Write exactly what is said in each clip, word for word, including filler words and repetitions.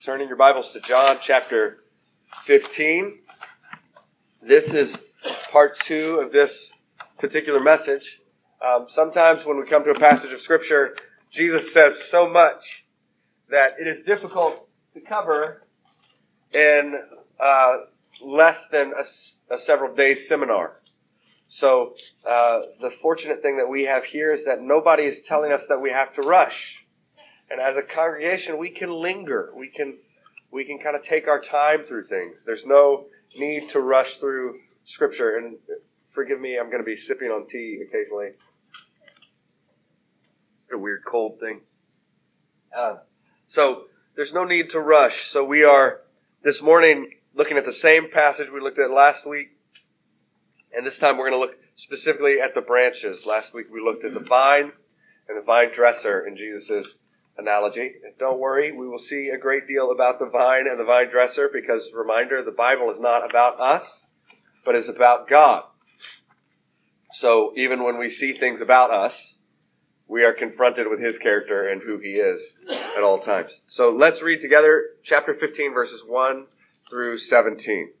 Turning your Bibles to John chapter fifteen. This is part two of this particular message. Um, sometimes when we come to a passage of Scripture, Jesus says so much that it is difficult to cover in uh, less than a, a several days seminar. So uh, the fortunate thing that we have here is that nobody is telling us that we have to rush. And as a congregation, we can linger. We can we can kind of take our time through things. There's no need to rush through Scripture. And forgive me, I'm going to be sipping on tea occasionally. A weird cold thing. Uh, so there's no need to rush. So we are this morning looking at the same passage we looked at last week. And this time we're going to look specifically at the branches. Last week we looked at the vine and the vine dresser in Jesus' analogy. And don't worry, we will see a great deal about the vine and the vine dresser because, reminder, the Bible is not about us, but is about God. So even when we see things about us, we are confronted with His character and who He is at all times. So let's read together chapter fifteen, verses one through seventeen.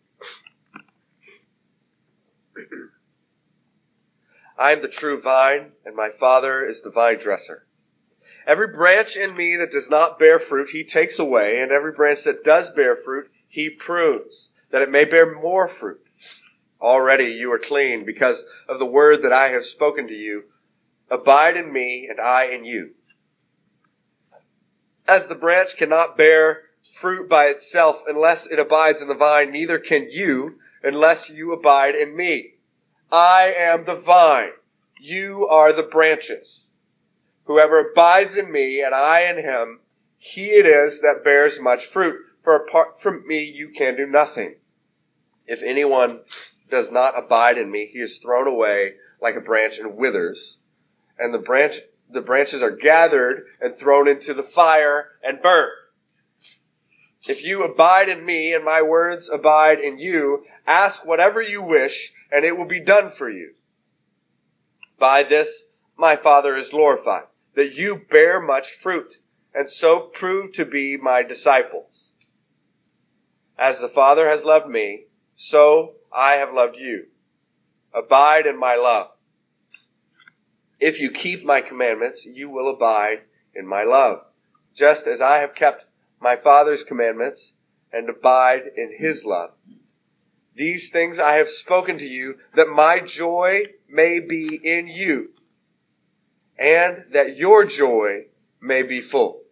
I am the true vine, and my Father is the vine dresser. Every branch in me that does not bear fruit, He takes away, and every branch that does bear fruit, He prunes, that it may bear more fruit. Already you are clean because of the word that I have spoken to you. Abide in me, and I in you. As the branch cannot bear fruit by itself unless it abides in the vine, neither can you unless you abide in me. I am the vine. You are the branches. Whoever abides in me and I in him, he it is that bears much fruit. For apart from me you can do nothing. If anyone does not abide in me, he is thrown away like a branch and withers. And the branch, the branches are gathered and thrown into the fire and burnt. If you abide in me and my words abide in you, ask whatever you wish and it will be done for you. By this my Father is glorified, that you bear much fruit, and so prove to be my disciples. As the Father has loved me, so I have loved you. Abide in my love. If you keep my commandments, you will abide in my love, just as I have kept my Father's commandments and abide in His love. These things I have spoken to you, that my joy may be in you, and that your joy may be full.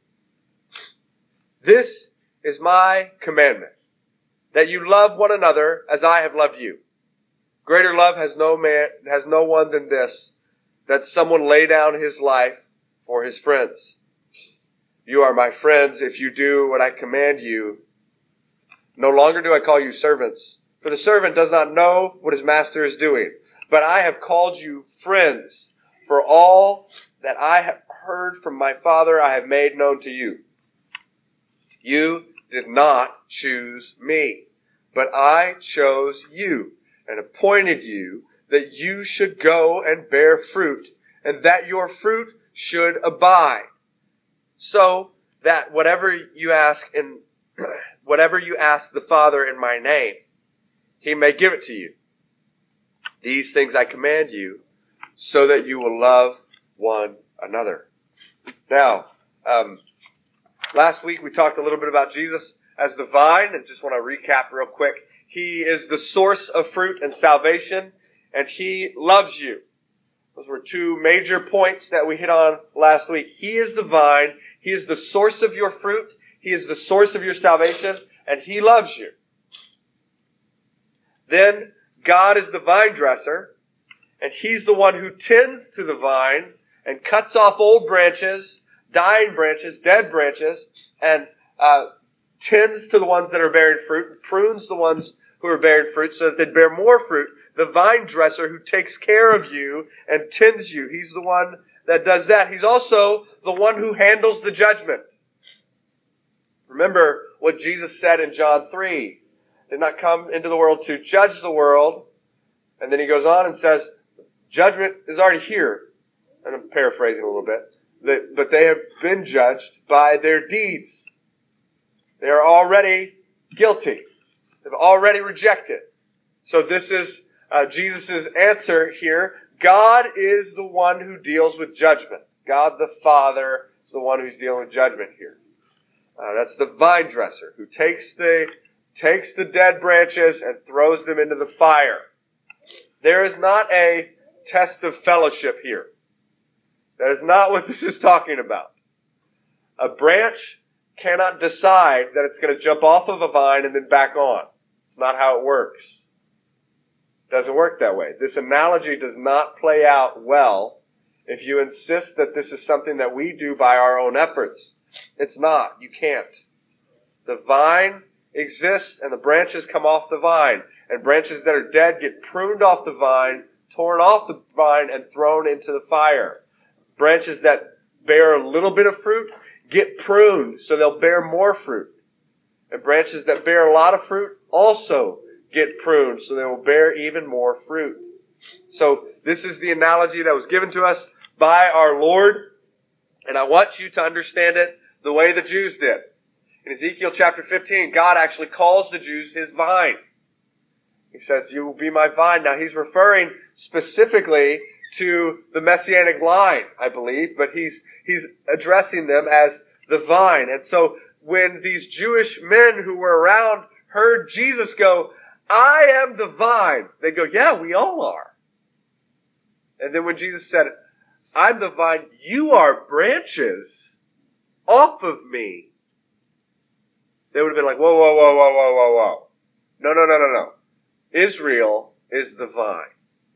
This is my commandment, that you love one another as I have loved you. Greater love has no man, has no one than this, that someone lay down his life for his friends. You are my friends if you do what I command you. No longer do I call you servants, for the servant does not know what his master is doing. But I have called you friends, for all that I have heard from my Father I have made known to you. You did not choose me, but I chose you and appointed you that you should go and bear fruit, and that your fruit should abide, so that whatever you ask in whatever you ask the Father in my name, He may give it to you. These things I command you, so that you will love one another. Now, um, last week we talked a little bit about Jesus as the vine, and just want to recap real quick. He is the source of fruit and salvation, and He loves you. Those were two major points that we hit on last week. He is the vine. He is the source of your fruit. He is the source of your salvation, and He loves you. Then God is the vine dresser, and He's the one who tends to the vine and cuts off old branches, dying branches, dead branches, and uh, tends to the ones that are bearing fruit, and prunes the ones who are bearing fruit so that they bear more fruit. The vine dresser who takes care of you and tends you. He's the one that does that. He's also the one who handles the judgment. Remember what Jesus said in John three. Did not come into the world to judge the world. And then He goes on and says, judgment is already here. And I'm paraphrasing a little bit. But they have been judged by their deeds. They are already guilty. They've already rejected. So this is uh, Jesus' answer here. God is the one who deals with judgment. God the Father is the one who's dealing with judgment here. Uh, that's the vine dresser who takes the takes the dead branches and throws them into the fire. There is not a test of fellowship here. That is not what this is talking about. A branch cannot decide that it's going to jump off of a vine and then back on. It's not how it works. It doesn't work that way. This analogy does not play out well if you insist that this is something that we do by our own efforts. It's not. You can't. The vine exists and the branches come off the vine. And branches that are dead get pruned off the vine, torn off the vine, and thrown into the fire. Branches that bear a little bit of fruit get pruned so they'll bear more fruit. And branches that bear a lot of fruit also get pruned so they will bear even more fruit. So this is the analogy that was given to us by our Lord. And I want you to understand it the way the Jews did. In Ezekiel chapter fifteen, God actually calls the Jews His vine. He says, you will be my vine. Now he's referring specifically to the Messianic line, I believe, but he's he's addressing them as the vine. And so when these Jewish men who were around heard Jesus go, I am the vine, they go, yeah, we all are. And then when Jesus said, I'm the vine, you are branches off of me, they would have been like, whoa, whoa, whoa, whoa, whoa, whoa, whoa. No, no, no, no, no. Israel is the vine.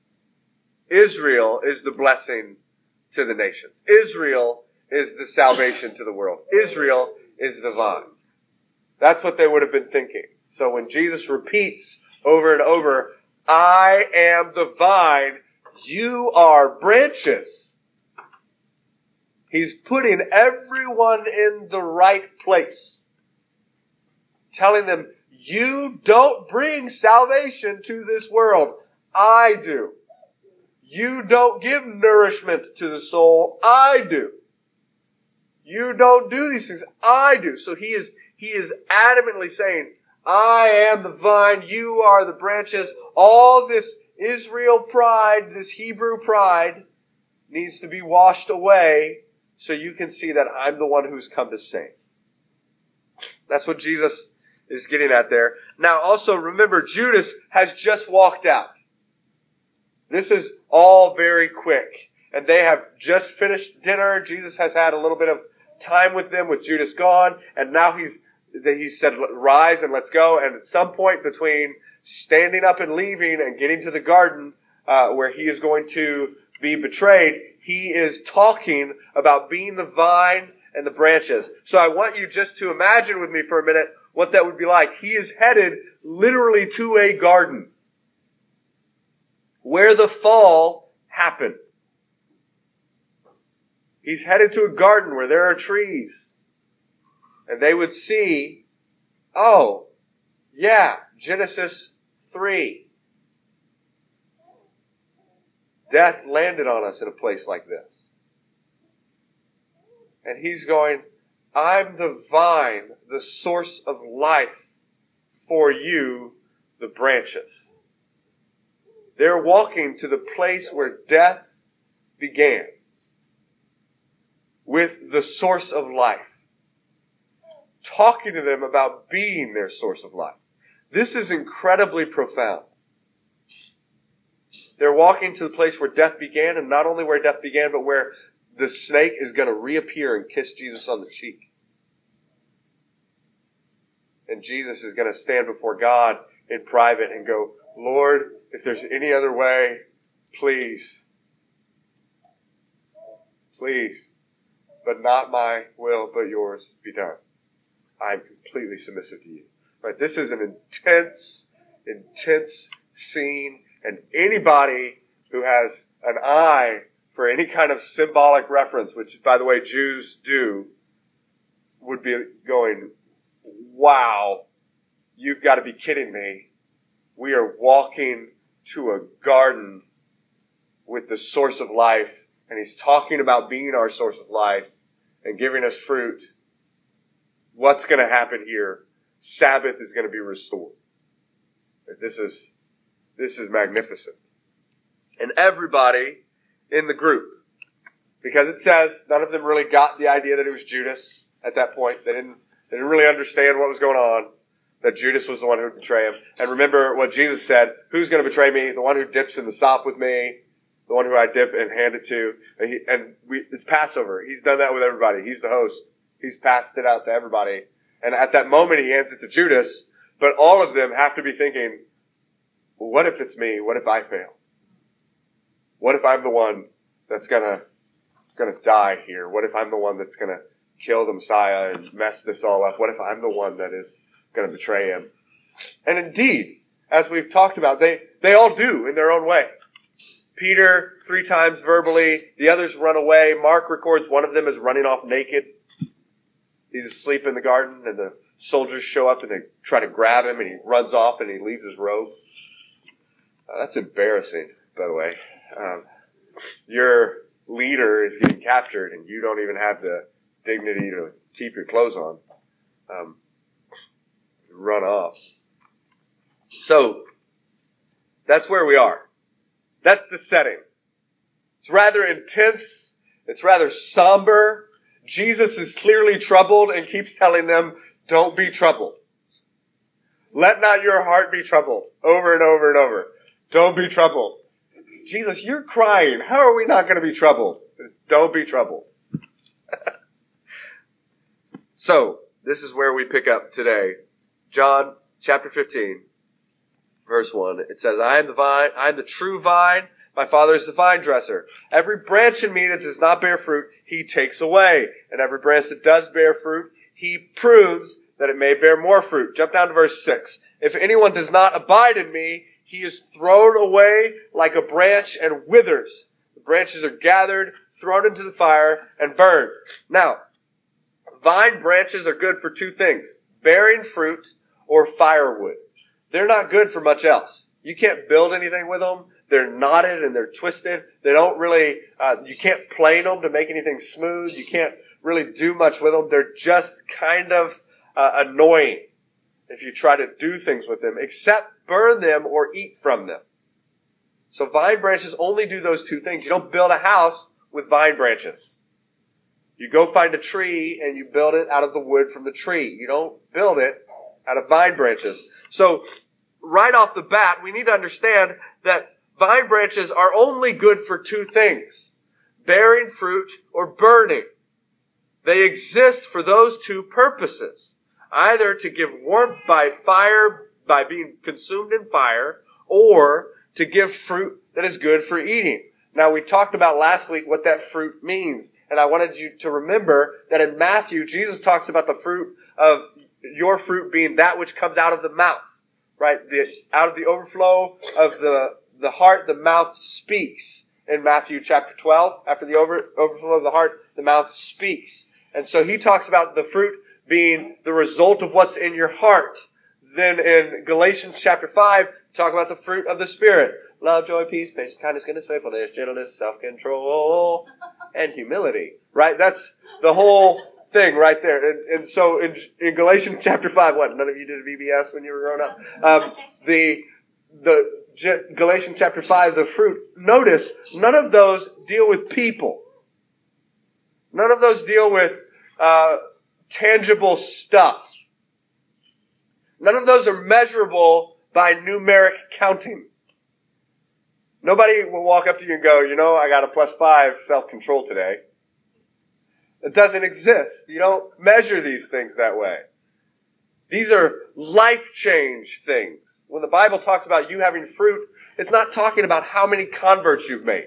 Israel is the blessing to the nations. Israel is the salvation to the world. Israel is the vine. That's what they would have been thinking. So when Jesus repeats over and over, I am the vine, you are branches, he's putting everyone in the right place. Telling them, you don't bring salvation to this world. I do. You don't give nourishment to the soul. I do. You don't do these things. I do. So he is, he is adamantly saying, I am the vine. You are the branches. All this Israel pride, this Hebrew pride needs to be washed away so you can see that I'm the one who's come to save. That's what Jesus is getting at there. Now also remember, Judas has just walked out. This is all very quick. And they have just finished dinner. Jesus has had a little bit of time with them with Judas gone. And now he's, he said, rise and let's go. And at some point between standing up and leaving and getting to the garden, uh, where he is going to be betrayed, he is talking about being the vine and the branches. So I want you just to imagine with me for a minute what that would be like. He is headed literally to a garden where the fall happened. He's headed to a garden where there are trees. And they would see, oh, yeah, Genesis three. Death landed on us in a place like this. And he's going, I'm the vine, the source of life for you, the branches. They're walking to the place where death began with the source of life. Talking to them about being their source of life. This is incredibly profound. They're walking to the place where death began, and not only where death began, but where the snake is going to reappear and kiss Jesus on the cheek. And Jesus is going to stand before God in private and go, Lord, if there's any other way, please. Please. But not my will, but yours be done. I'm completely submissive to you. Right? This is an intense, intense scene. And anybody who has an eye for any kind of symbolic reference, which, by the way, Jews do, would be going, wow, you've got to be kidding me. We are walking to a garden with the source of life, and he's talking about being our source of life and giving us fruit. what's going to happen here? Sabbath is going to be restored. This is, this is magnificent. And everybody in the group, because it says none of them really got the idea that it was Judas at that point. They didn't, they didn't really understand what was going on, that Judas was the one who would betray him. And remember what Jesus said, who's going to betray me? The one who dips in the sop with me, the one who I dip and hand it to. And, he, and we, it's Passover. He's done that with everybody. He's the host. He's passed it out to everybody. And at that moment he hands it to Judas, but all of them have to be thinking, well, what if it's me? What if I fail? What if I'm the one that's gonna, gonna die here? What if I'm the one that's gonna kill the Messiah and mess this all up? What if I'm the one that is gonna betray him? And indeed, as we've talked about, they, they all do in their own way. Peter, three times verbally, the others run away. Mark records one of them is running off naked. He's asleep in the garden and the soldiers show up and they try to grab him and he runs off and he leaves his robe. Uh, that's embarrassing, by the way. Um, your leader is getting captured and you don't even have the dignity to keep your clothes on. Um, run off. So, that's where we are. That's the setting. It's rather intense. It's rather somber. Jesus is clearly troubled and keeps telling them, don't be troubled. Let not your heart be troubled. Over and over and over. Don't be troubled. Jesus, you're crying. How are we not going to be troubled? Don't be troubled. So, this is where we pick up today. John chapter fifteen, verse one. It says, I am the vine, I am the true vine. My Father is the vine dresser. Every branch in me that does not bear fruit, he takes away. And every branch that does bear fruit, he prunes that it may bear more fruit. Jump down to verse six. If anyone does not abide in me, he is thrown away like a branch and withers. The branches are gathered, thrown into the fire, and burned. Now, vine branches are good for two things. Bearing fruit or firewood. They're not good for much else. You can't build anything with them. They're knotted and they're twisted. They don't really, uh, you can't plane them to make anything smooth. You can't really do much with them. They're just kind of uh, annoying if you try to do things with them, except burn them or eat from them. So vine branches only do those two things. You don't build a house with vine branches. You go find a tree and you build it out of the wood from the tree. You don't build it out of vine branches. So right off the bat, we need to understand that vine branches are only good for two things. Bearing fruit or burning. They exist for those two purposes. Either to give warmth by fire, by being consumed in fire, or to give fruit that is good for eating. Now, we talked about last week what that fruit means. And I wanted you to remember that in Matthew, Jesus talks about the fruit of your fruit being that which comes out of the mouth. Right? The, out of the overflow of the, the heart, the mouth speaks. In Matthew chapter twelve, after the over, overflow of the heart, the mouth speaks. And so he talks about the fruit being the result of what's in your heart. Then in Galatians chapter five, talk about the fruit of the Spirit. Love, joy, peace, patience, kindness, goodness, faithfulness, gentleness, self-control, and humility. Right? That's the whole thing right there. And, and so in, in Galatians chapter five, what? None of you did a V B S when you were growing up? Um, the, the Galatians chapter five, the fruit. Notice, none of those deal with people. None of those deal with uh, tangible stuff. None of those are measurable by numeric counting. Nobody will walk up to you and go, you know, I got a plus five self-control today. It doesn't exist. You don't measure these things that way. These are life change things. When the Bible talks about you having fruit, it's not talking about how many converts you've made.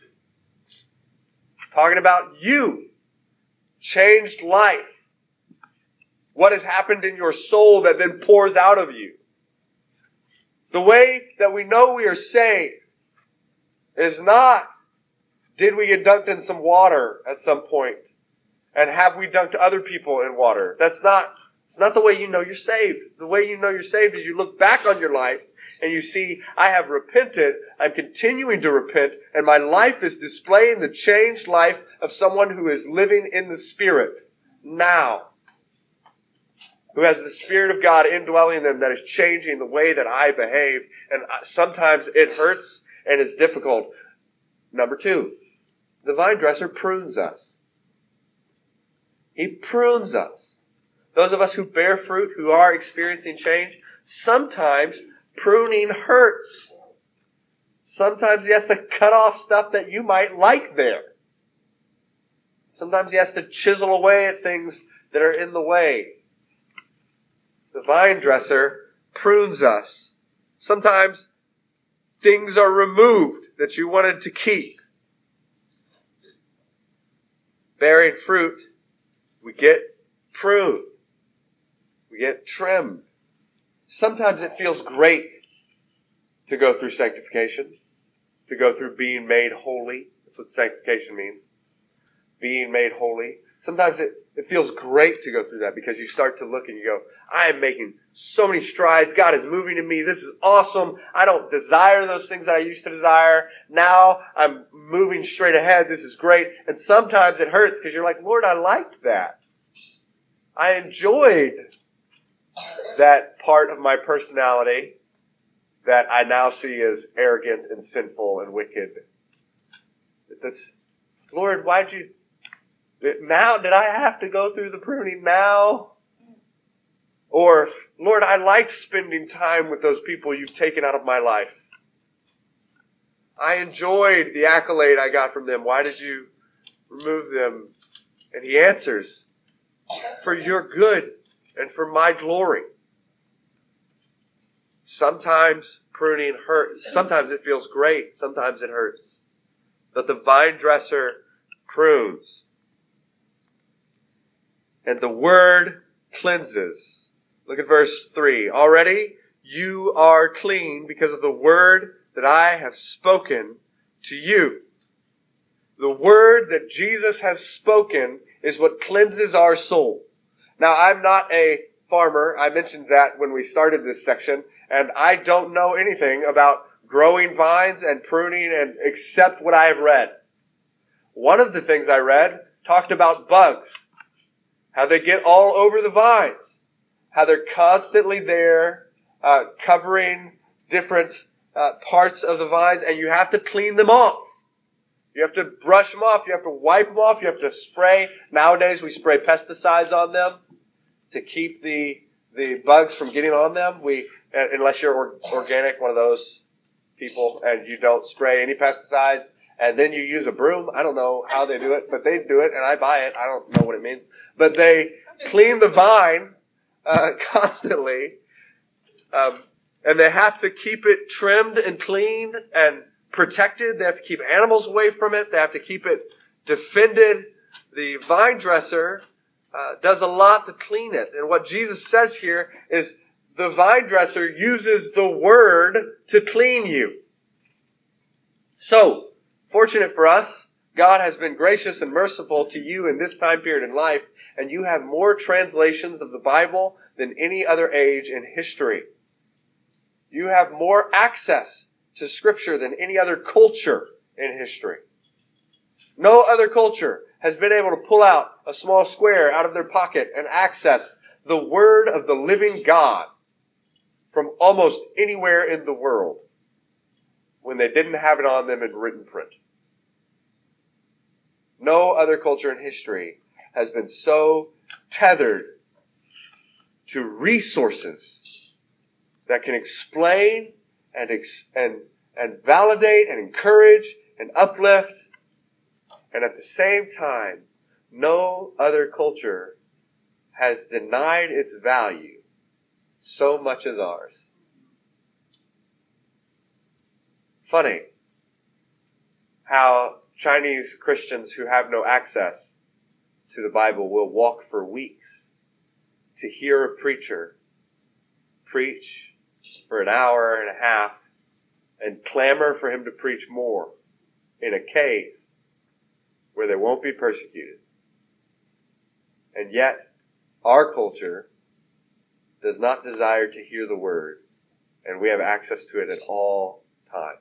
It's talking about you. Changed life. What has happened in your soul that then pours out of you. The way that we know we are saved is not, did we get dunked in some water at some point? And have we dunked other people in water? That's not, it's not the way you know you're saved. The way you know you're saved is you look back on your life and you see, I have repented, I'm continuing to repent, and my life is displaying the changed life of someone who is living in the Spirit now. who has the Spirit of God indwelling them that is changing the way that I behave. And sometimes it hurts and is difficult. Number two, the vine dresser prunes us. He prunes us. Those of us who bear fruit, who are experiencing change, sometimes pruning hurts. Sometimes he has to cut off stuff that you might like there. Sometimes he has to chisel away at things that are in the way. The vine dresser prunes us. Sometimes things are removed that you wanted to keep. Bearing fruit, we get pruned. We get trimmed. Sometimes it feels great to go through sanctification, to go through being made holy. That's what sanctification means. Being made holy. Sometimes it, it feels great to go through that because you start to look and you go, I am making so many strides. God is moving in me. This is awesome. I don't desire those things that I used to desire. Now I'm moving straight ahead. This is great. And sometimes it hurts because you're like, Lord, I liked that. I enjoyed that part of my personality that I now see as arrogant and sinful and wicked. That's, Lord, why'd you, now, did I have to go through the pruning now? Or, Lord, I liked spending time with those people you've taken out of my life. I enjoyed the accolade I got from them. Why did you remove them? And he answers, for your good and for my glory. Sometimes pruning hurts. Sometimes it feels great. Sometimes it hurts. But the vine dresser prunes. And the word cleanses. Look at verse three. Already you are clean because of the word that I have spoken to you. The word that Jesus has spoken is what cleanses our soul. Now, I'm not a farmer. I mentioned that when we started this section, and I don't know anything about growing vines and pruning and except what I have read. One of the things I read talked about bugs, how they get all over the vines, how they're constantly there, uh, covering different uh, parts of the vines, and you have to clean them off. You have to brush them off. You have to wipe them off. You have to spray. Nowadays, we spray pesticides on them to keep the the bugs from getting on them. We, unless you're or, organic, one of those people, and you don't spray any pesticides, and then you use a broom. I don't know how they do it, but they do it, and I buy it. I don't know what it means. But they clean the vine uh, constantly, um, and they have to keep it trimmed and clean and protected. They have to keep animals away from it. They have to keep it defended. The vine dresser uh, does a lot to clean it. And what Jesus says here is the vine dresser uses the word to clean you. So, fortunate for us, God has been gracious and merciful to you in this time period in life, and you have more translations of the Bible than any other age in history. You have more access to Scripture than any other culture in history. No other culture has been able to pull out a small square out of their pocket and access the Word of the living God from almost anywhere in the world when they didn't have it on them in written print. No other culture in history has been so tethered to resources that can explain and ex- and and validate and encourage and uplift. And at the same time, no other culture has denied its value so much as ours. Funny how Chinese Christians who have no access to the Bible will walk for weeks to hear a preacher preach for an hour and a half and clamor for him to preach more in a cave where they won't be persecuted. And yet, our culture does not desire to hear the word, and we have access to it at all times.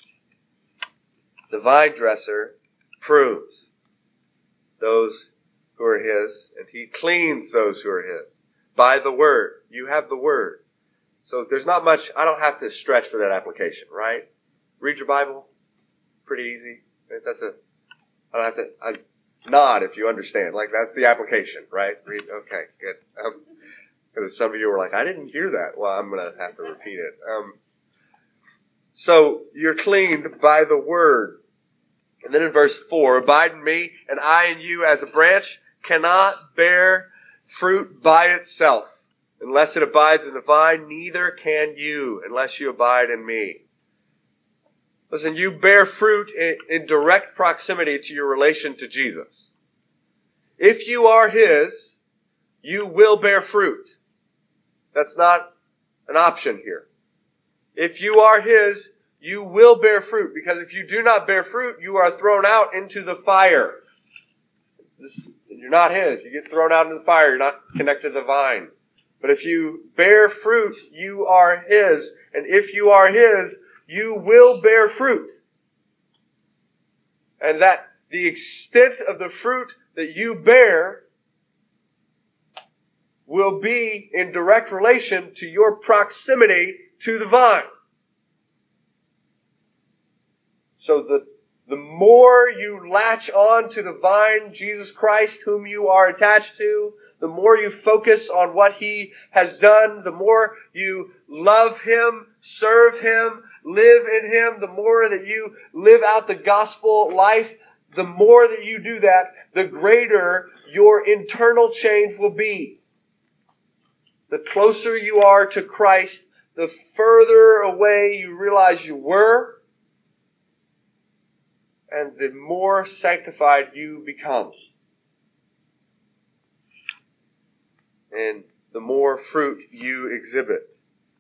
The vine dresser prunes those who are his, and he cleans those who are his. By the word. You have the word. So there's not much, I don't have to stretch for that application, right? Read your Bible. Pretty easy. That's a, I don't have to, I nod if you understand. Like that's the application, right? Read, okay, good. Um, because some of you were like, I didn't hear that. Well, I'm going to have to repeat it. Um, so you're cleaned by the word. And then in verse four, abide in me, and I in you, as a branch cannot bear fruit by itself. Unless it abides in the vine, neither can you, unless you abide in me. Listen, you bear fruit in, in direct proximity to your relation to Jesus. If you are his, you will bear fruit. That's not an option here. If you are his, you will bear fruit, because if you do not bear fruit, you are thrown out into the fire. This, you're not his. You get thrown out into the fire. You're not connected to the vine. But if you bear fruit, you are his. And if you are his, you will bear fruit. And that the extent of the fruit that you bear will be in direct relation to your proximity to the vine. So the, the more you latch on to the vine, Jesus Christ, whom you are attached to, the more you focus on what he has done, the more you love him, serve him, live in him, the more that you live out the gospel life, the more that you do that, the greater your internal change will be. The closer you are to Christ, the further away you realize you were, and the more sanctified you become. And the more fruit you exhibit.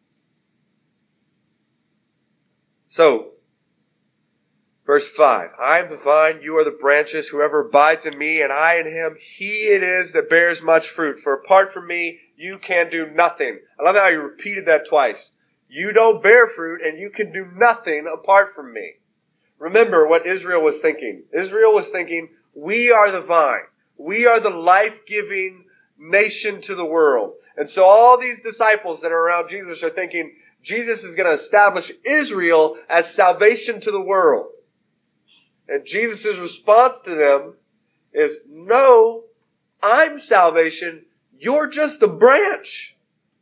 So, verse five, I am the vine, you are the branches, whoever abides in me and I in him, he it is that bears much fruit. For apart from me, you can do nothing. I love how you repeated that twice. You don't bear fruit and you can do nothing apart from me. Remember what Israel was thinking. Israel was thinking, we are the vine. We are the life-giving nation to the world. And so all these disciples that are around Jesus are thinking, Jesus is going to establish Israel as salvation to the world. And Jesus' response to them is, no, I'm salvation. You're just a branch.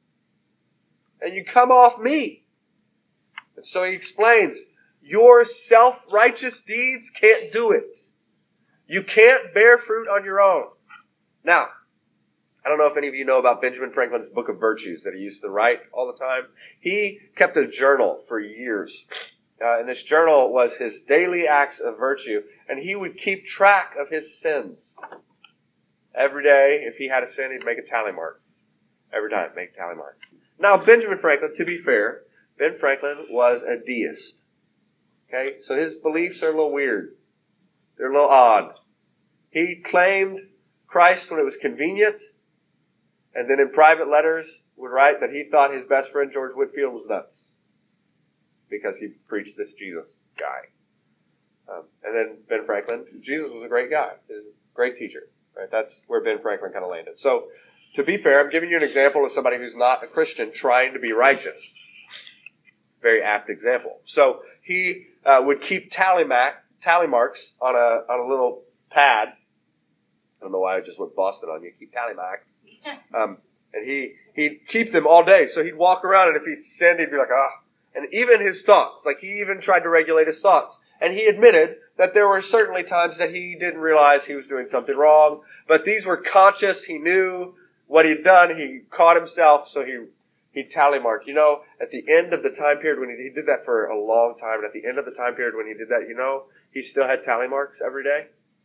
And you come off me. And so he explains, your self-righteous deeds can't do it. You can't bear fruit on your own. Now, I don't know if any of you know about Benjamin Franklin's Book of Virtues that he used to write all the time. He kept a journal for years. Uh, and this journal was his daily acts of virtue. And he would keep track of his sins. Every day, if he had a sin, he'd make a tally mark. Every time, make a tally mark. Now, Benjamin Franklin, to be fair, Ben Franklin was a deist. Okay, so his beliefs are a little weird. They're a little odd. He claimed Christ when it was convenient, and then in private letters would write that he thought his best friend George Whitefield was nuts because he preached this Jesus guy. Um, and then Ben Franklin, Jesus was a great guy, he was a great teacher. Right? That's where Ben Franklin kind of landed. So, to be fair, I'm giving you an example of somebody who's not a Christian trying to be righteous. Very apt example. So he uh, would keep tally, ma- tally marks on a on a little pad. I don't know why I just went Boston on you. Keep tally marks. Um, and he he'd keep them all day. So he'd walk around, and if he sinned, he'd be like, ah. And even his thoughts, like he even tried to regulate his thoughts. And he admitted that there were certainly times that he didn't realize he was doing something wrong. But these were conscious. He knew what he'd done. He caught himself, so he He'd tally mark. You know, at the end of the time period when he, he did that for a long time, and at the end of the time period when he did that, you know, he still had tally marks every day.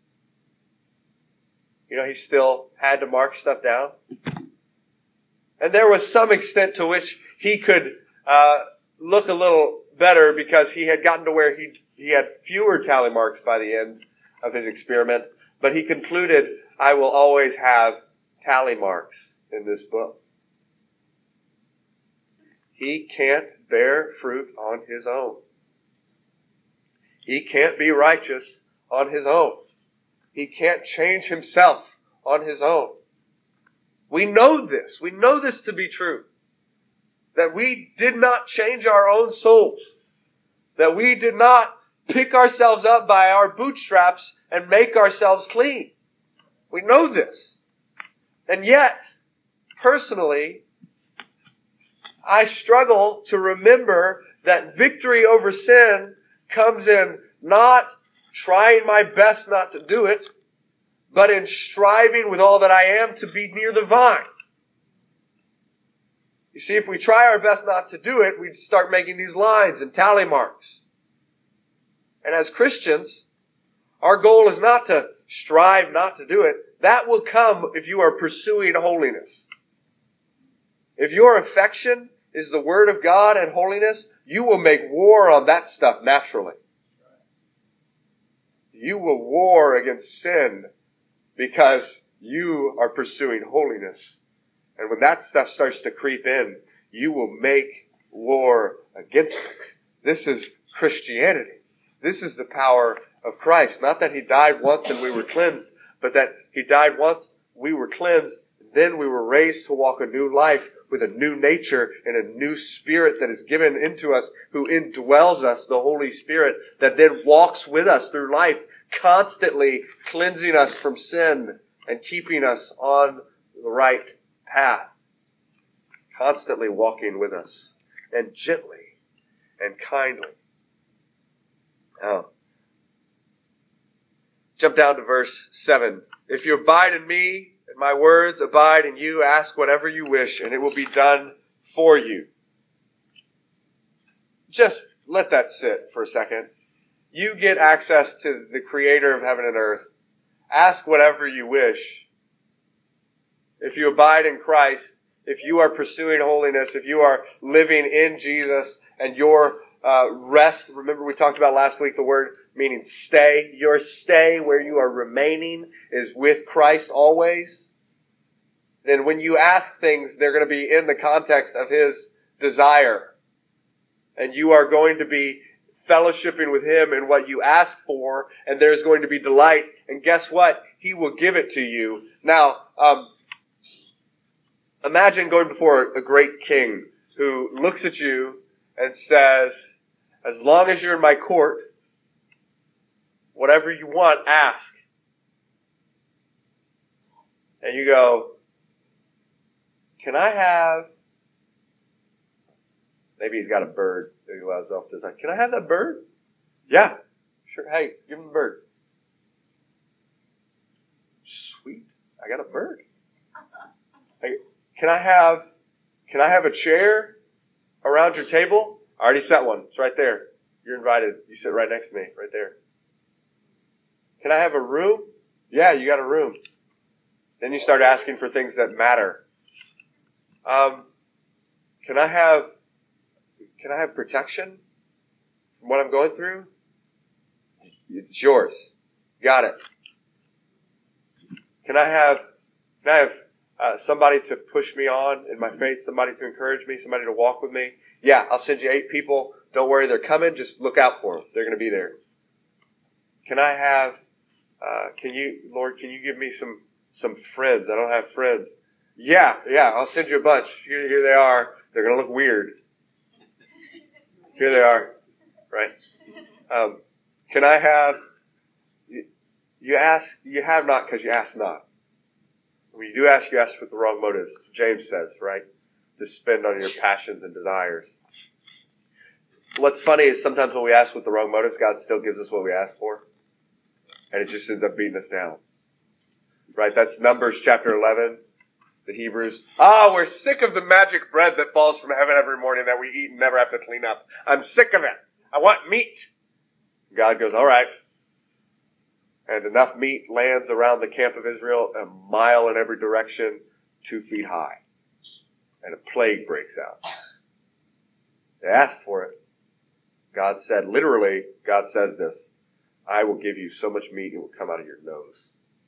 You know, he still had to mark stuff down. And there was some extent to which he could uh, look a little better because he had gotten to where he he had fewer tally marks by the end of his experiment. But he concluded, I will always have tally marks in this book. He can't bear fruit on his own. He can't be righteous on his own. He can't change himself on his own. We know this. We know this to be true. That we did not change our own souls. That we did not pick ourselves up by our bootstraps and make ourselves clean. We know this. And yet, personally, I struggle to remember that victory over sin comes in not trying my best not to do it, but in striving with all that I am to be near the vine. You see, if we try our best not to do it, we start making these lines and tally marks. And as Christians, our goal is not to strive not to do it. That will come if you are pursuing holiness. If your affection is the Word of God and holiness, you will make war on that stuff naturally. You will war against sin because you are pursuing holiness. And when that stuff starts to creep in, you will make war against it. This is Christianity. This is the power of Christ. Not that He died once and we were cleansed, but that He died once, we were cleansed, then we were raised to walk a new life with a new nature and a new spirit that is given into us, who indwells us, the Holy Spirit, that then walks with us through life, constantly cleansing us from sin and keeping us on the right path. Constantly walking with us, and gently and kindly. Now, jump down to verse seven. If you abide in me, and my words abide in you, ask whatever you wish, and it will be done for you. Just let that sit for a second. You get access to the Creator of heaven and earth. Ask whatever you wish. If you abide in Christ, if you are pursuing holiness, if you are living in Jesus, and your uh, rest, remember we talked about last week the word meaning stay, your stay where you are remaining is with Christ always, then when you ask things, they're going to be in the context of His desire. And you are going to be fellowshipping with Him in what you ask for, and there's going to be delight. And guess what? He will give it to you. Now, um, imagine going before a great king who looks at you and says, as long as you're in my court, whatever you want, ask. And you go, can I have, maybe he's got a bird that he allows off to the side. Can I have that bird? Yeah, sure. Hey, give him the bird. Sweet. I got a bird. Hey, can I have, can I have a chair around your table? I already set one. It's right there. You're invited. You sit right next to me, right there. Can I have a room? Yeah, you got a room. Then you start asking for things that matter. Um, can I have, can I have protection from what I'm going through? It's yours. Got it. Can I have, can I have uh, somebody to push me on in my faith? Somebody to encourage me? Somebody to walk with me? Yeah, I'll send you eight people. Don't worry, they're coming. Just look out for them. They're going to be there. Can I have, uh, can you, Lord, can you give me some, some friends? I don't have friends. Yeah, yeah, I'll send you a bunch. Here, here they are. They're going to look weird. Here they are. Right? Um, can I have, you, you ask, you have not because you ask not. When you do ask, you ask with the wrong motives. James says, right? To spend on your passions and desires. What's funny is sometimes when we ask with the wrong motives, God still gives us what we ask for. And it just ends up beating us down. Right? That's Numbers chapter eleven. The Hebrews. Ah, oh, we're sick of the magic bread that falls from heaven every morning that we eat and never have to clean up. I'm sick of it. I want meat. God goes, all right. And enough meat lands around the camp of Israel a mile in every direction, two feet high. And a plague breaks out. They asked for it. God said, literally, God says this, I will give you so much meat it will come out of your nose.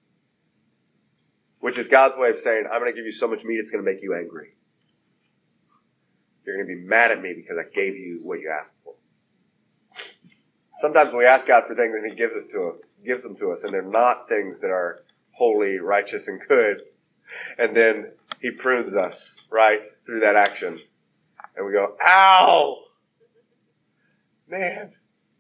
Which is God's way of saying, I'm going to give you so much meat it's going to make you angry. You're going to be mad at me because I gave you what you asked for. Sometimes we ask God for things and He gives us to us, gives them to us, and they're not things that are holy, righteous, and good. And then he prunes us, right, through that action. And we go, ow! Man.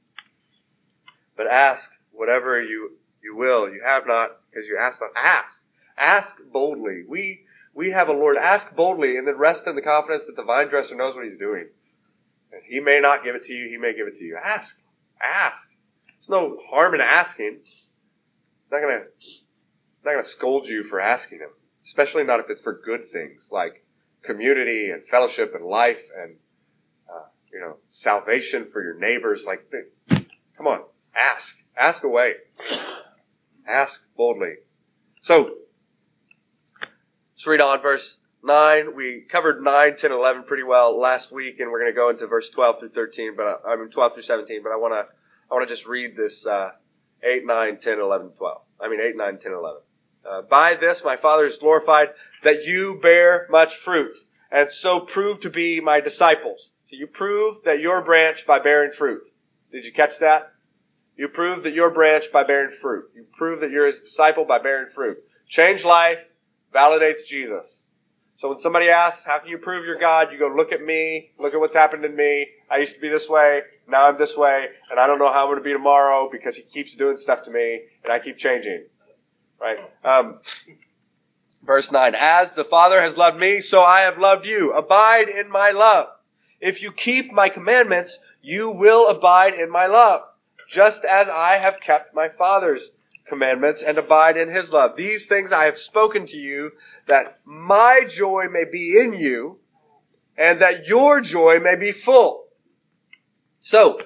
But ask whatever you, you will. You have not, because you ask not. Ask. Ask boldly. We, we have a Lord. Ask boldly, and then rest in the confidence that the vine dresser knows what he's doing. And he may not give it to you. He may give it to you. Ask. Ask. There's no harm in asking. It's not gonna, not gonna scold you for asking him. Especially not if it's for good things like community and fellowship and life and, uh, you know, salvation for your neighbors. Like, come on, ask. Ask away. Ask boldly. So, let's read on verse nine. We covered nine, ten, eleven pretty well last week, and we're going to go into verse twelve through thirteen, but I mean twelve through seventeen, but I want to I want to just read this uh, eight, nine, ten, eleven, twelve. I mean eight, nine, ten, eleven. Uh, by this my Father is glorified, that you bear much fruit, and so prove to be my disciples. So you prove that you're a branch by bearing fruit. Did you catch that? You prove that you're a branch by bearing fruit. You prove that you're his disciple by bearing fruit. Change life validates Jesus. So when somebody asks, how can you prove you're God? You go, look at me. Look at what's happened in me. I used to be this way. Now I'm this way. And I don't know how I'm going to be tomorrow because he keeps doing stuff to me and I keep changing. Right? Um, verse nine. As the Father has loved me, so I have loved you. Abide in my love. If you keep my commandments, you will abide in my love, just as I have kept my Father's commandments and abide in his love. These things I have spoken to you, that my joy may be in you, and that your joy may be full. So,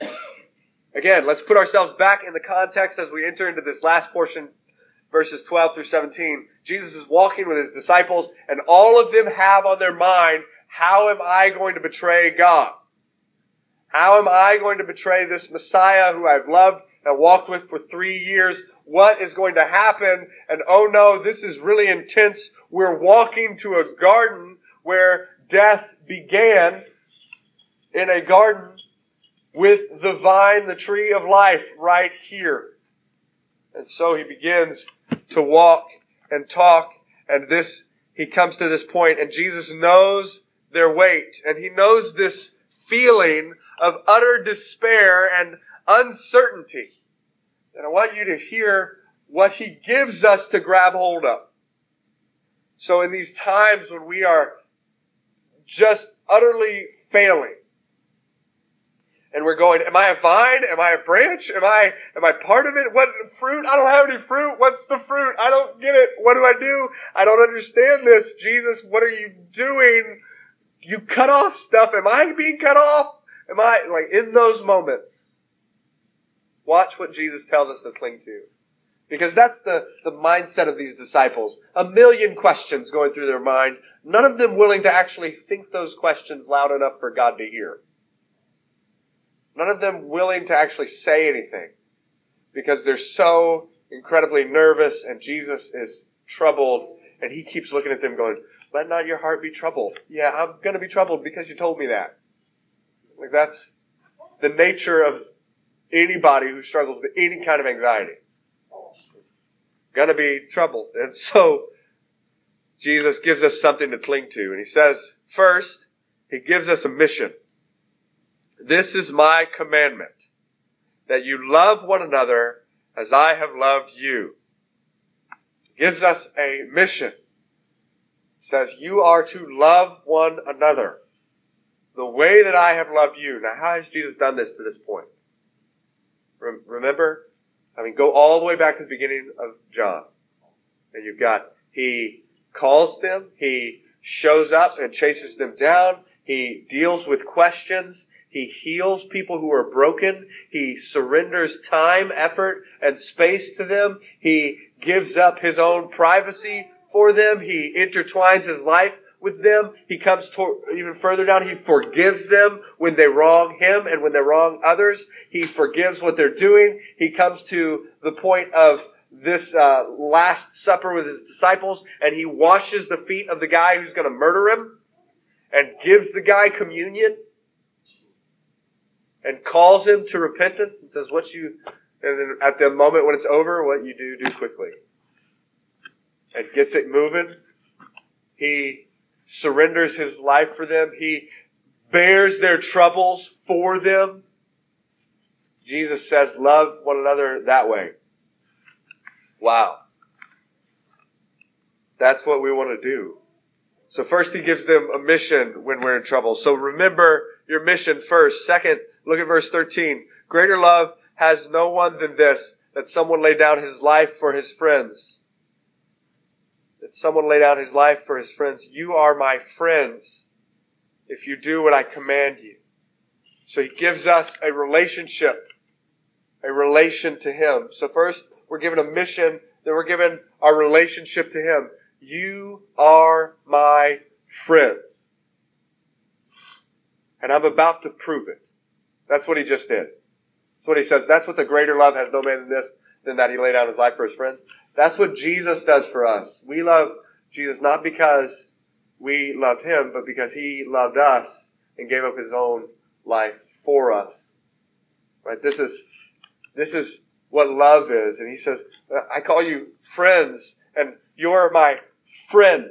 again, let's put ourselves back in the context as we enter into this last portion, verses twelve through seventeen. Jesus is walking with his disciples, and all of them have on their mind, how am I going to betray God? How am I going to betray this Messiah who I've loved and walked with for three years? What is going to happen? And oh no, this is really intense. We're walking to a garden where death began, in a garden with the vine, the tree of life, right here. And so he begins to walk and talk, and this, he comes to this point, and Jesus knows their weight, and he knows this feeling of utter despair and uncertainty. And I want you to hear what he gives us to grab hold of. So in these times when we are just utterly failing, and we're going, am I a vine? Am I a branch? Am I, am I part of it? What fruit? I don't have any fruit. What's the fruit? I don't get it. What do I do? I don't understand this. Jesus, what are you doing? You cut off stuff. Am I being cut off? Am I, like, in those moments, watch what Jesus tells us to cling to. Because that's the, the mindset of these disciples. A million questions going through their mind. None of them willing to actually think those questions loud enough for God to hear. None of them willing to actually say anything. Because they're so incredibly nervous and Jesus is troubled. And he keeps looking at them going, let not your heart be troubled. Yeah, I'm going to be troubled because you told me that. Like that's the nature of anybody who struggles with any kind of anxiety. Gonna be troubled. And so, Jesus gives us something to cling to. And he says, first, he gives us a mission. This is my commandment, that you love one another as I have loved you. He gives us a mission. He says, you are to love one another the way that I have loved you. Now, how has Jesus done this to this point? Remember? I mean, go all the way back to the beginning of John. And you've got, he calls them, he shows up and chases them down, he deals with questions, he heals people who are broken, he surrenders time, effort, and space to them, he gives up his own privacy for them, he intertwines his life with them. He comes to, even further down. He forgives them when they wrong him and when they wrong others. He forgives what they're doing. He comes to the point of this uh, Last Supper with his disciples, and he washes the feet of the guy who's going to murder him and gives the guy communion and calls him to repentance and says, what you, and then at the moment when it's over, what you do, do quickly. and gets it moving. He surrenders his life for them. He bears their troubles for them. Jesus says, love one another that way. Wow. That's what we want to do. So first he gives them a mission when we're in trouble. So remember your mission first. Second, look at verse thirteen. Greater love has no one than this, that someone lay down his life for his friends. That someone lay down his life for his friends. You are my friends if you do what I command you. So he gives us a relationship, a relation to him. So first we're given a mission, then we're given our relationship to him. You are my friends. And I'm about to prove it. That's what he just did. That's what he says. That's what the greater love has no man than this, than that he laid down his life for his friends. That's what Jesus does for us. We love Jesus not because we loved him, but because he loved us and gave up his own life for us. Right? This is, this is what love is. And he says, I call you friends, and you're my friend.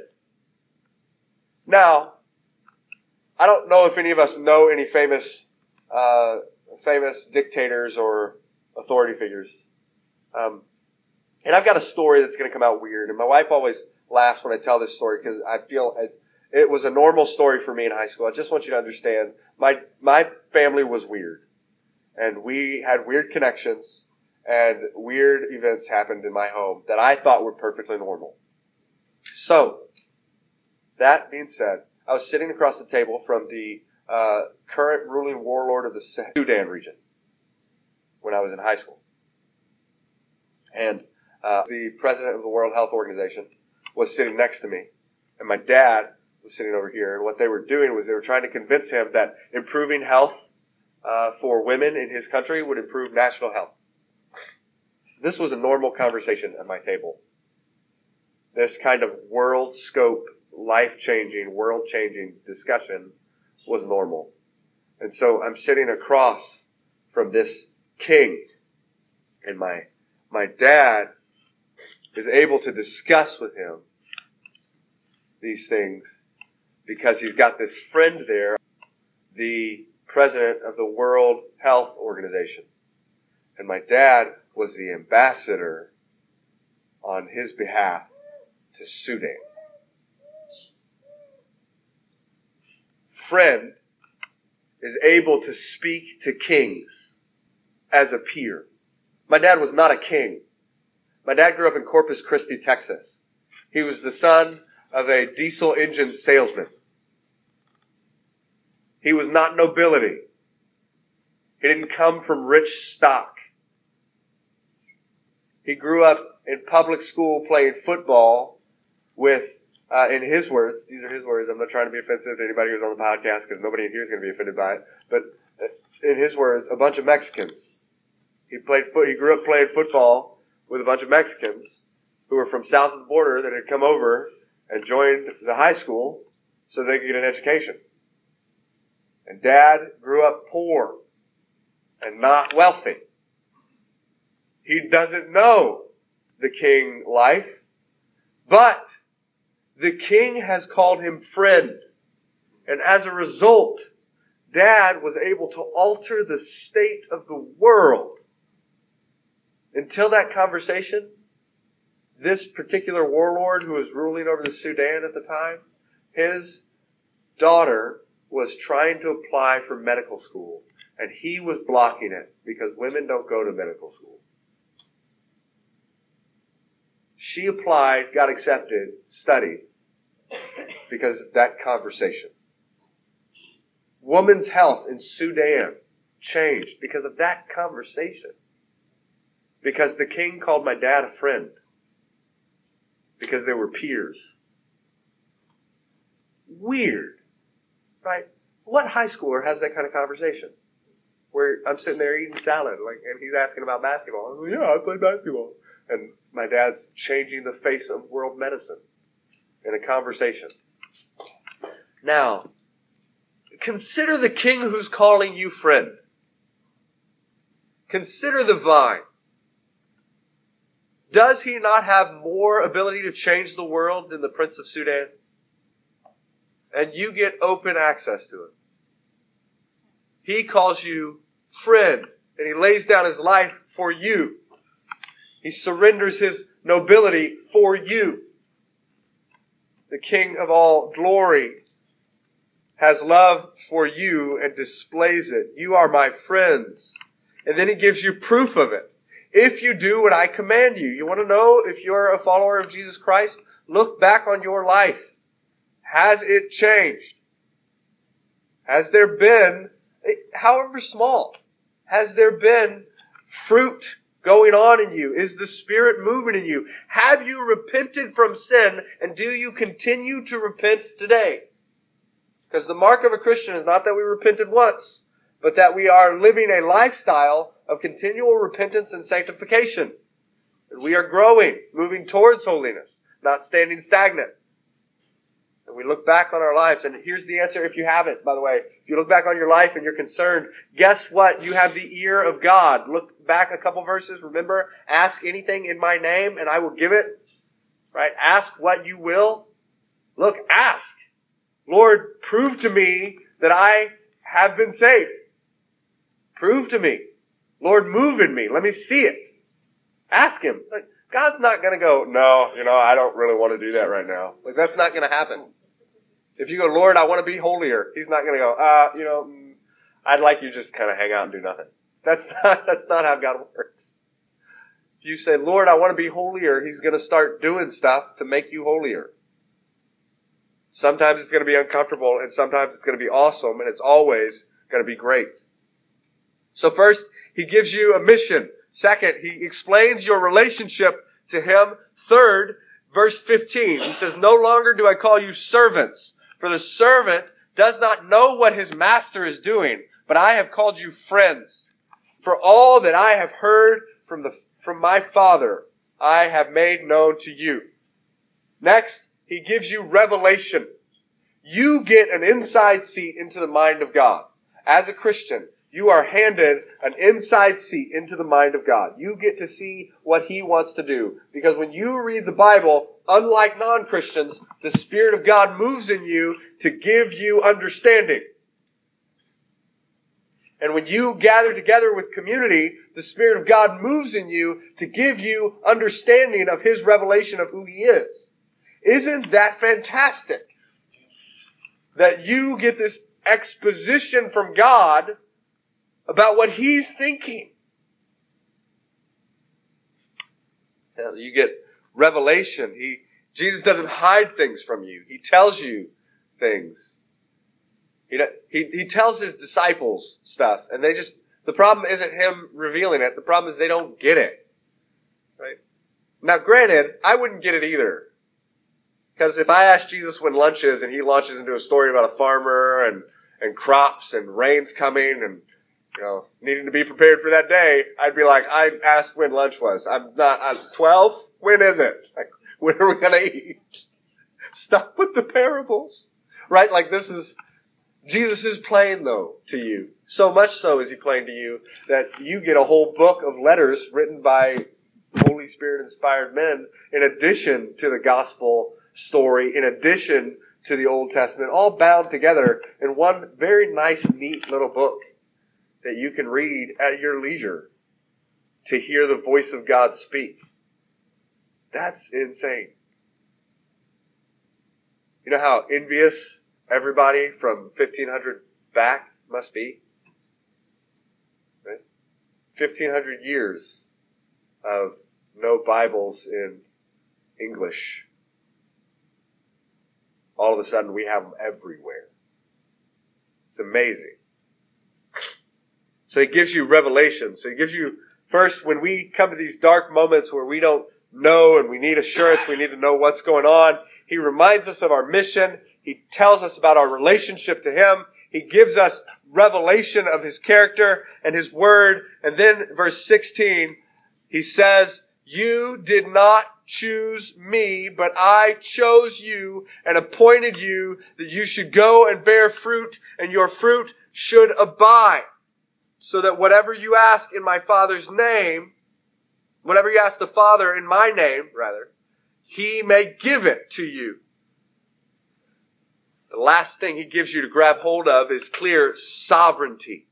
Now, I don't know if any of us know any famous, uh, famous dictators or authority figures. Um, and I've got a story that's going to come out weird. And my wife always laughs when I tell this story because I feel it, it was a normal story for me in high school. I just want you to understand, my, my family was weird. And we had weird connections and weird events happened in my home that I thought were perfectly normal. So, that being said, I was sitting across the table from the uh, current ruling warlord of the Sudan region when I was in high school. And uh, the president of the World Health Organization was sitting next to me, and my dad was sitting over here. And what they were doing was they were trying to convince him that improving health uh, for women in his country would improve national health. This was a normal conversation at my table. This kind of world scope, life-changing, world-changing discussion was normal. And so I'm sitting across from this king, and my my dad is able to discuss with him these things because he's got this friend there, the president of the World Health Organization. And my dad was the ambassador on his behalf to Sudan. Friend is able to speak to kings as a peer. My dad was not a king. My dad grew up in Corpus Christi, Texas. He was the son of a diesel engine salesman. He was not nobility. He didn't come from rich stock. He grew up in public school playing football with, uh, in his words, these are his words, I'm not trying to be offensive to anybody who's on the podcast because nobody in here is going to be offended by it, but in his words, a bunch of Mexicans. He played foot, he grew up playing football with a bunch of Mexicans who were from south of the border that had come over and joined the high school so they could get an education. And Dad grew up poor and not wealthy. He doesn't know the king life, but the king has called him friend. And as a result, Dad was able to alter the state of the world. Until that conversation, this particular warlord who was ruling over the Sudan at the time, his daughter was trying to apply for medical school. And he was blocking it because women don't go to medical school. She applied, got accepted, studied because of that conversation. Women's health in Sudan changed because of that conversation. Because the king called my dad a friend. Because they were peers. Weird. Right? What high schooler has that kind of conversation? Where I'm sitting there eating salad, like, and he's asking about basketball. I'm like, yeah, I play basketball. And my dad's changing the face of world medicine in a conversation. Now, consider the king who's calling you friend. Consider the vine. Does he not have more ability to change the world than the Prince of Sudan? And you get open access to him. He calls you friend, and he lays down his life for you. He surrenders his nobility for you. The King of all glory has love for you and displays it. You are my friends. And then he gives you proof of it. If you do what I command you. You want to know if you're a follower of Jesus Christ? Look back on your life. Has it changed? Has there been, however small, has there been fruit going on in you? Is the Spirit moving in you? Have you repented from sin, and do you continue to repent today? Because the mark of a Christian is not that we repented once, but that we are living a lifestyle of continual repentance and sanctification. And we are growing, moving towards holiness, not standing stagnant. And we look back on our lives, and here's the answer if you haven't, by the way. If you look back on your life and you're concerned, guess what? You have the ear of God. Look back a couple verses. Remember, ask anything in my name and I will give it. Right? Ask what you will. Look, ask. Lord, prove to me that I have been saved. Prove to me. Lord, move in me. Let me see it. Ask Him. Like, God's not going to go, no, you know, I don't really want to do that right now. Like, that's not going to happen. If you go, Lord, I want to be holier, He's not going to go, uh, you know, I'd like you to just kind of hang out and do nothing. That's not, that's not how God works. If you say, Lord, I want to be holier, He's going to start doing stuff to make you holier. Sometimes it's going to be uncomfortable, and sometimes it's going to be awesome, and it's always going to be great. So first, He gives you a mission. Second, He explains your relationship to Him. Third, verse fifteen, He says, no longer do I call you servants, for the servant does not know what his master is doing, but I have called you friends. For all that I have heard from the from my Father, I have made known to you. Next, He gives you revelation. You get an inside seat into the mind of God. As a Christian, you are handed an inside seat into the mind of God. You get to see what He wants to do. Because when you read the Bible, unlike non-Christians, the Spirit of God moves in you to give you understanding. And when you gather together with community, the Spirit of God moves in you to give you understanding of His revelation of who He is. Isn't that fantastic? That you get this exposition from God about what He's thinking. You get revelation. He, Jesus doesn't hide things from you. He tells you things. He, he, he tells His disciples stuff, and they just, the problem isn't Him revealing it. The problem is they don't get it. Right? Now, granted, I wouldn't get it either. Because if I ask Jesus when lunch is, and He launches into a story about a farmer and, and crops and rain's coming and, you know, needing to be prepared for that day, I'd be like, I asked when lunch was. I'm not, I'm twelve? When is it? Like, when are we going to eat? Stop with the parables. Right? Like this is, Jesus is plain though to you. So much so is He plain to you that you get a whole book of letters written by Holy Spirit inspired men in addition to the gospel story, in addition to the Old Testament, all bound together in one very nice, neat little book that you can read at your leisure to hear the voice of God speak. That's insane. You know how envious everybody from fifteen hundred back must be? Right? fifteen hundred years of no Bibles in English. All of a sudden we have them everywhere. It's amazing. So He gives you revelation. So He gives you, first, when we come to these dark moments where we don't know and we need assurance, we need to know what's going on, He reminds us of our mission. He tells us about our relationship to Him. He gives us revelation of His character and His word. And then verse sixteen, He says, you did not choose me, but I chose you and appointed you that you should go and bear fruit, and your fruit should abide, so that whatever you ask in my Father's name, Whatever you ask the Father in my name, rather, He may give it to you. The last thing He gives you to grab hold of is clear sovereignty.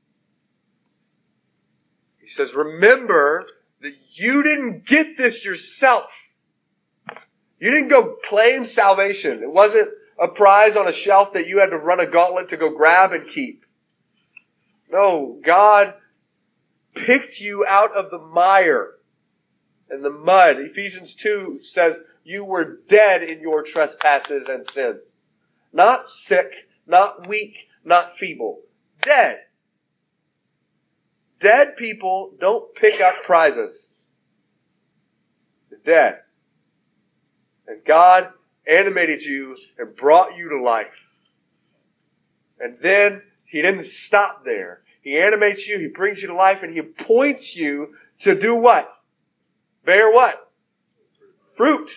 He says, remember that you didn't get this yourself. You didn't go claim salvation. It wasn't a prize on a shelf that you had to run a gauntlet to go grab and keep. No, God picked you out of the mire and the mud. Ephesians two says you were dead in your trespasses and sins. Not sick, not weak, not feeble. Dead. Dead people don't pick up prizes. They're dead. And God animated you and brought you to life. And then He didn't stop there. He animates you, He brings you to life, and He appoints you to do what? Bear what? Fruit.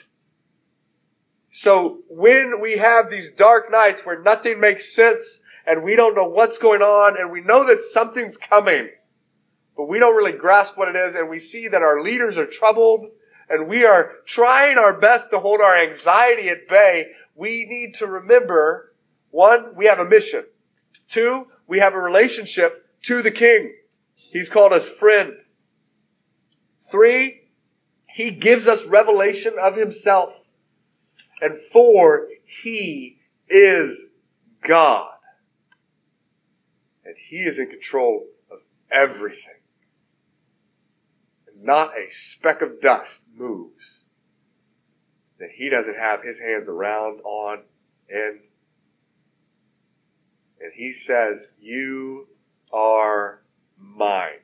So when we have these dark nights where nothing makes sense and we don't know what's going on and we know that something's coming, but we don't really grasp what it is, and we see that our leaders are troubled and we are trying our best to hold our anxiety at bay, we need to remember, one, we have a mission. Two, we have a relationship to the King. He's called us friend. Three, He gives us revelation of Himself. And four, He is God. And He is in control of everything. And not a speck of dust moves that He doesn't have His hands around, on, in. And He says, you are mine.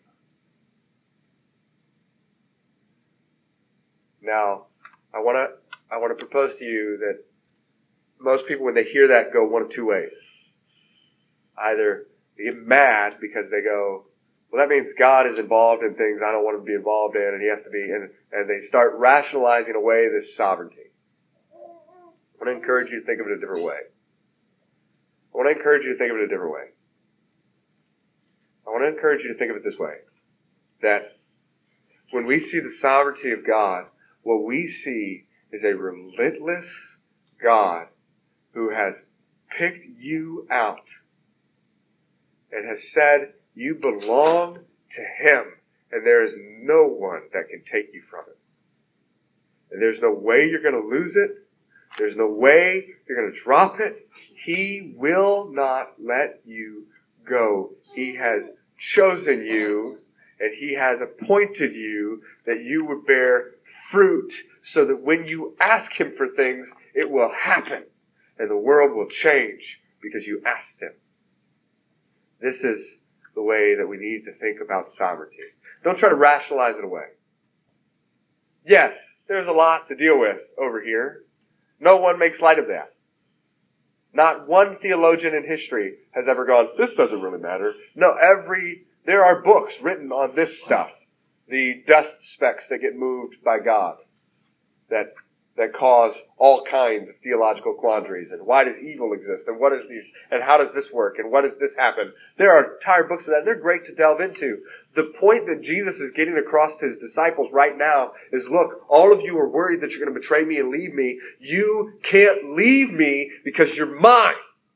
Now, I want to I want to propose to you that most people, when they hear that, go one of two ways. Either they get mad because they go, well, that means God is involved in things I don't want to be involved in, and He has to be, and, and they start rationalizing away this sovereignty. I want to encourage you to think of it a different way. I want to encourage you to think of it a different way. I want to encourage you to think of it this way. That when we see the sovereignty of God, what we see is a relentless God who has picked you out and has said you belong to Him, and there is no one that can take you from it. And there's no way you're going to lose it. There's no way you're going to drop it. He will not let you go. He has chosen you, and He has appointed you that you would bear fruit so that when you ask Him for things, it will happen and the world will change because you asked Him. This is the way that we need to think about sovereignty. Don't try to rationalize it away. Yes, there's a lot to deal with over here. No one makes light of that. Not one theologian in history has ever gone, this doesn't really matter. No, every, there are books written on this stuff. The dust specks that get moved by God. That, that cause all kinds of theological quandaries. And why does evil exist? And what is these, and how does this work? And what does this happen? There are entire books of that, and they're great to delve into. The point that Jesus is getting across to His disciples right now is, look, all of you are worried that you're going to betray me and leave me. You can't leave me because you're mine.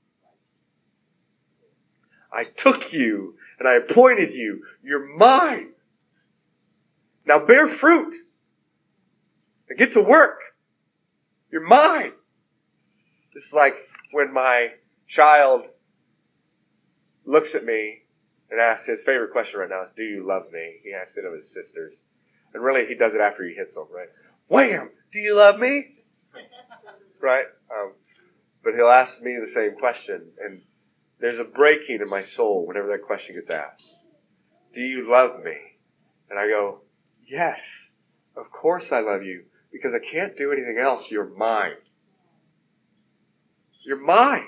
I took you and I appointed you. You're mine. Now bear fruit. And get to work. You're mine. Just like when my child looks at me and asks his favorite question right now, do you love me? He asks it of his sisters. And really he does it after he hits them, right? Wham! Do you love me? Right? Um, but he'll ask me the same question. And there's a breaking in my soul whenever that question gets asked. Do you love me? And I go, yes, of course I love you. Because I can't do anything else. You're mine. You're mine.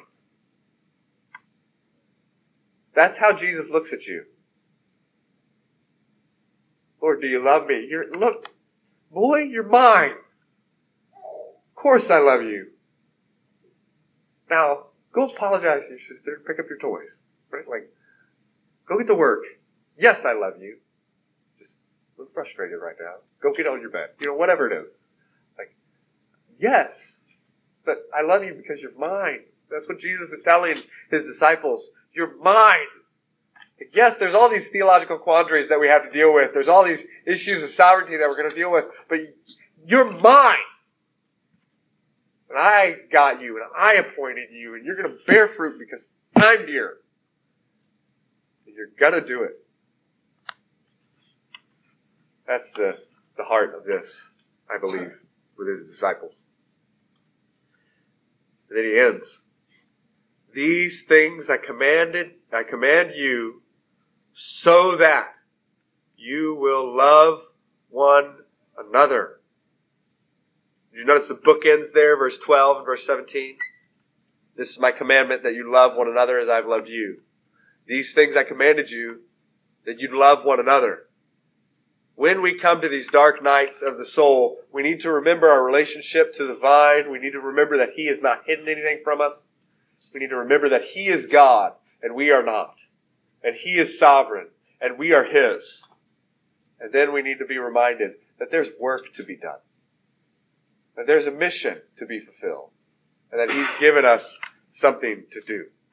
That's how Jesus looks at you. Lord, do you love me? You're, look, boy, you're mine. Of course I love you. Now, go apologize to your sister. Pick up your toys. Right? Like, go get to work. Yes, I love you. Just I'm frustrated right now. Go get on your bed. You know, whatever it is. Like, yes, but I love you because you're mine. That's what Jesus is telling his disciples. You're mine. Yes, there's all these theological quandaries that we have to deal with. There's all these issues of sovereignty that we're going to deal with. But you're mine. And I got you, and I appointed you, and you're going to bear fruit because I'm here. And you're going to do it. That's the, the heart of this, I believe, with his disciples. And then he ends. These things I commanded, I command you, so that you will love one another. Did you notice the bookends there, verse twelve and verse seventeen? This is my commandment, that you love one another as I've loved you. These things I commanded you, that you'd love one another. When we come to these dark nights of the soul, we need to remember our relationship to the vine. We need to remember that he has not hidden anything from us. We need to remember that he is God and we are not. And he is sovereign and we are his. And then we need to be reminded that there's work to be done. That there's a mission to be fulfilled. And that he's given us something to do.